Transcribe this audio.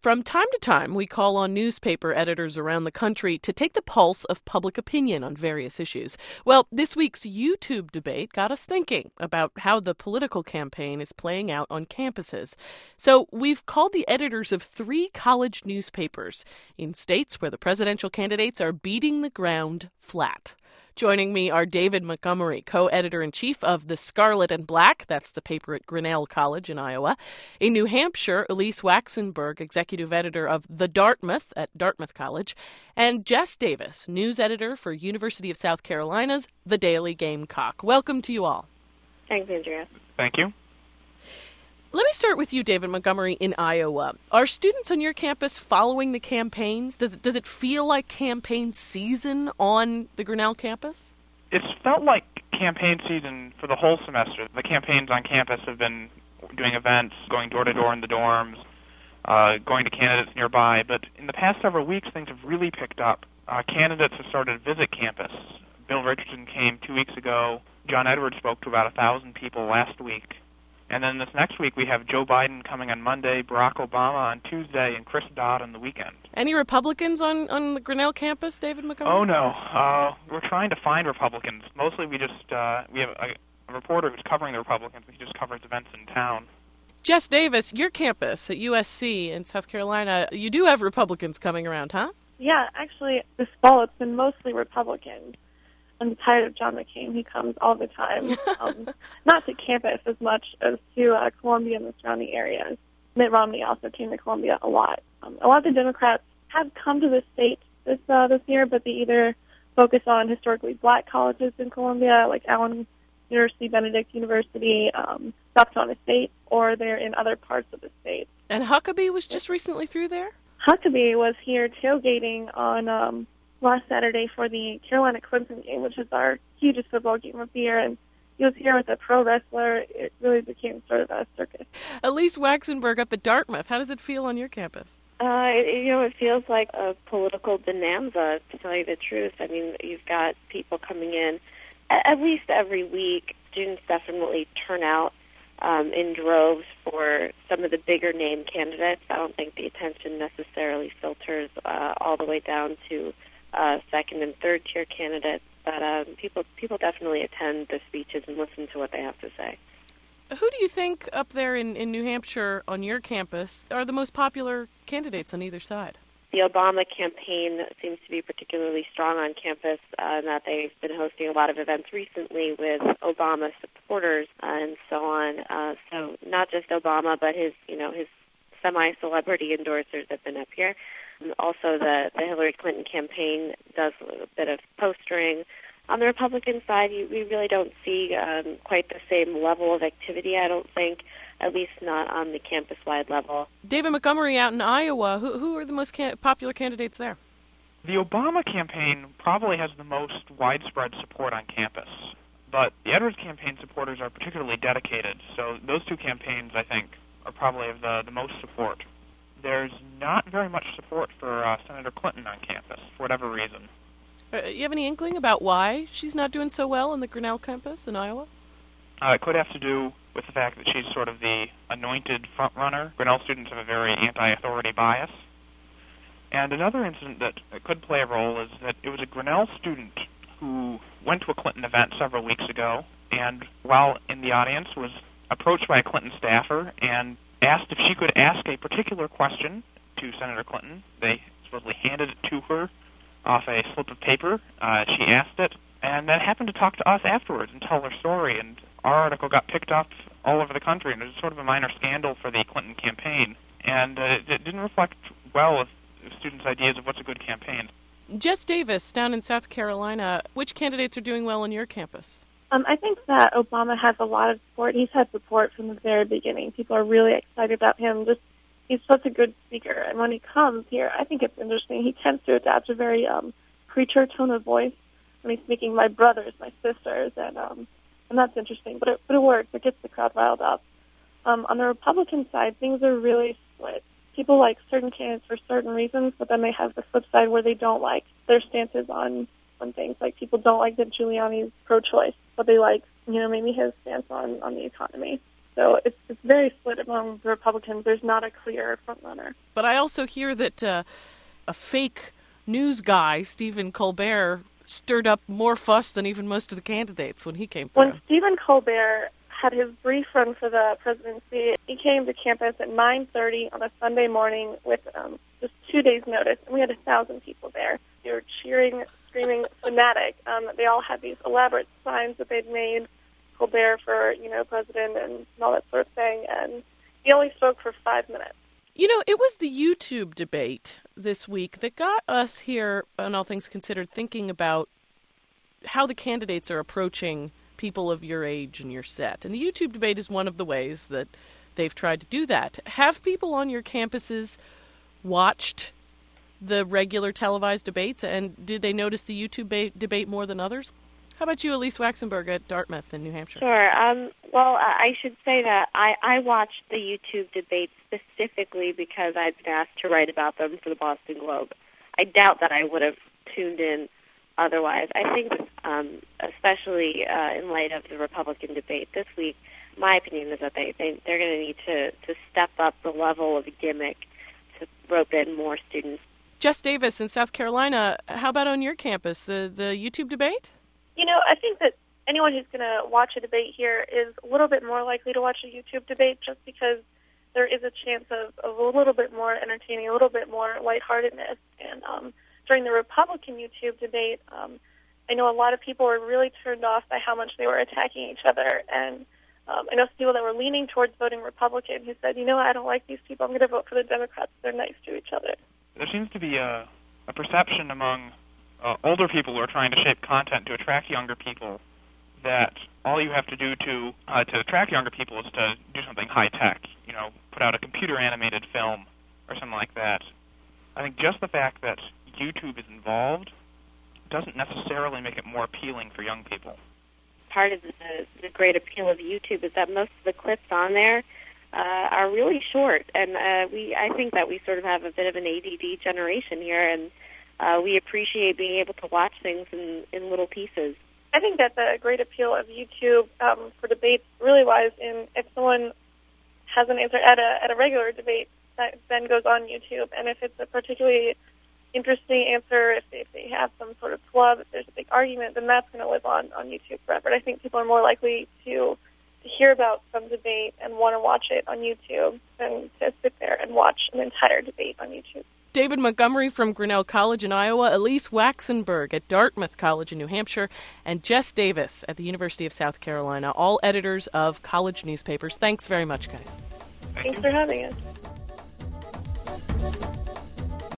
From time to time, we call on newspaper editors around the country to take the pulse of public opinion on various issues. Well, this week's YouTube debate got us thinking about how the political campaign is playing out on campuses. So we've called the editors of 3 college newspapers in states where the presidential candidates are beating the ground flat. Joining me are David Montgomery, co-editor-in-chief of The Scarlet and Black, that's the paper at Grinnell College in Iowa. In New Hampshire, Elise Waxenberg, executive editor of The Dartmouth at Dartmouth College. And Jess Davis, news editor for University of South Carolina's The Daily Gamecock. Welcome to you all. Thanks, Andrea. Thank you. Let me start with you, David Montgomery, in Iowa. Are students on your campus following the campaigns? Does it feel like campaign season on the Grinnell campus? It's felt like campaign season for the whole semester. The campaigns on campus have been doing events, going door to door in the dorms, going to candidates nearby. But in the past several weeks, things have really picked up. Candidates have started to visit campus. Bill Richardson came 2 weeks ago. John Edwards spoke to about 1,000 people last week. And then this next week we have Joe Biden coming on Monday, Barack Obama on Tuesday, and Chris Dodd on the weekend. Any Republicans on the Grinnell campus, David Montgomery? Oh, no. We're trying to find Republicans. Mostly we have a reporter who's covering the Republicans. He just covers events in town. Jess Davis, your campus at USC in South Carolina, you do have Republicans coming around, huh? Yeah, actually, this fall it's been mostly Republicans. I'm tired of John McCain. He comes all the time, not to campus as much as to Columbia and the surrounding areas. Mitt Romney also came to Columbia a lot. A lot of the Democrats have come to the state this year, but they either focus on historically black colleges in Columbia, like Allen University, Benedict University, South Carolina State, or they're in other parts of the state. And Huckabee was just recently through there? Huckabee was here tailgating on last Saturday for the Carolina-Clemson game, which is our hugest football game of the year, and he was here with a pro wrestler. It really became sort of a circus. Elise Waxenberg up at Dartmouth. How does it feel on your campus? It feels like a political bonanza, to tell you the truth. I mean, you've got people coming in at least every week. Students definitely turn out in droves for some of the bigger name candidates. I don't think the attention necessarily filters all the way down to second and third tier candidates, but people definitely attend the speeches and listen to what they have to say. Who do you think up there in New Hampshire on your campus are the most popular candidates on either side? The Obama campaign seems to be particularly strong on campus, in that they've been hosting a lot of events recently with Obama supporters and so on. So not just Obama, but his semi-celebrity endorsers have been up here. Also, the Hillary Clinton campaign does a bit of postering. On the Republican side, we really don't see quite the same level of activity, I don't think, at least not on the campus-wide level. David Montgomery out in Iowa, who are the most popular candidates there? The Obama campaign probably has the most widespread support on campus, but the Edwards campaign supporters are particularly dedicated, so those two campaigns, I think, are probably of the most support. There's not very much support for Senator Clinton on campus, for whatever reason. You have any inkling about why she's not doing so well on the Grinnell campus in Iowa? It could have to do with the fact that she's sort of the anointed front-runner. Grinnell students have a very anti-authority bias. And another incident that could play a role is that it was a Grinnell student who went to a Clinton event several weeks ago, and while in the audience was approached by a Clinton staffer and asked if she could ask a particular question to Senator Clinton. They supposedly handed it to her off a slip of paper. She asked it, and then happened to talk to us afterwards and tell her story. And our article got picked up all over the country, and it was sort of a minor scandal for the Clinton campaign. And it didn't reflect well with students' ideas of what's a good campaign. Jess Davis, down in South Carolina, which candidates are doing well on your campus? I think that Obama has a lot of support. He's had support from the very beginning. People are really excited about him. He's such a good speaker. And when he comes here, I think it's interesting. He tends to adapt a very preacher tone of voice when he's speaking, my brothers, my sisters, and that's interesting. But it works. It gets the crowd riled up. On the Republican side, things are really split. People like certain candidates for certain reasons, but then they have the flip side where they don't like their stances on things. Like people don't like that Giuliani's pro-choice, but they like, maybe his stance on the economy. So it's very split among the Republicans. There's not a clear frontrunner. But I also hear that a fake news guy, Stephen Colbert, stirred up more fuss than even most of the candidates when he came through. When Stephen Colbert had his brief run for the presidency, he came to campus at 9:30 on a Sunday morning with just 2 days' notice, and we had 1,000 people there. They were cheering, screaming, fanatic. They all had these elaborate signs that they'd made, Colbert for, president and all that sort of thing, and he only spoke for 5 minutes. It was the YouTube debate this week that got us here, on All Things Considered, thinking about how the candidates are approaching people of your age and your set. And the YouTube debate is one of the ways that they've tried to do that. Have people on your campuses watched the regular televised debates, and did they notice the YouTube debate more than others? How about you, Elise Waxenberg at Dartmouth in New Hampshire? Sure. Well, I should say that I watched the YouTube debates specifically because I'd been asked to write about them for the Boston Globe. I doubt that I would have tuned in otherwise. I think, especially in light of the Republican debate this week, my opinion is that they're going to need to step up the level of gimmick to rope in more students. Jess Davis in South Carolina, how about on your campus, the YouTube debate? I think that anyone who's going to watch a debate here is a little bit more likely to watch a YouTube debate just because there is a chance of a little bit more entertaining, a little bit more lightheartedness. And during the Republican YouTube debate, I know a lot of people were really turned off by how much they were attacking each other. And I know some people that were leaning towards voting Republican who said, I don't like these people. I'm going to vote for the Democrats. They're nice to each other. There seems to be a perception among older people who are trying to shape content to attract younger people that all you have to do to attract younger people is to do something high-tech, put out a computer-animated film or something like that. I think just the fact that YouTube is involved doesn't necessarily make it more appealing for young people. Part of the great appeal of YouTube is that most of the clips on there are really short, and I think that we sort of have a bit of an ADD generation here, and we appreciate being able to watch things in little pieces. I think that the great appeal of YouTube for debates really lies in if someone has an answer at a regular debate that then goes on YouTube, and if it's a particularly interesting answer, if they have some sort of flub, if there's a big argument, then that's going to live on YouTube forever. And I think people are more likely to hear about some debate and want to watch it on YouTube than to sit there and watch an entire debate on YouTube. David Montgomery from Grinnell College in Iowa, Elise Waxenberg at Dartmouth College in New Hampshire, and Jess Davis at the University of South Carolina, all editors of college newspapers. Thanks very much, guys. Thanks for having us.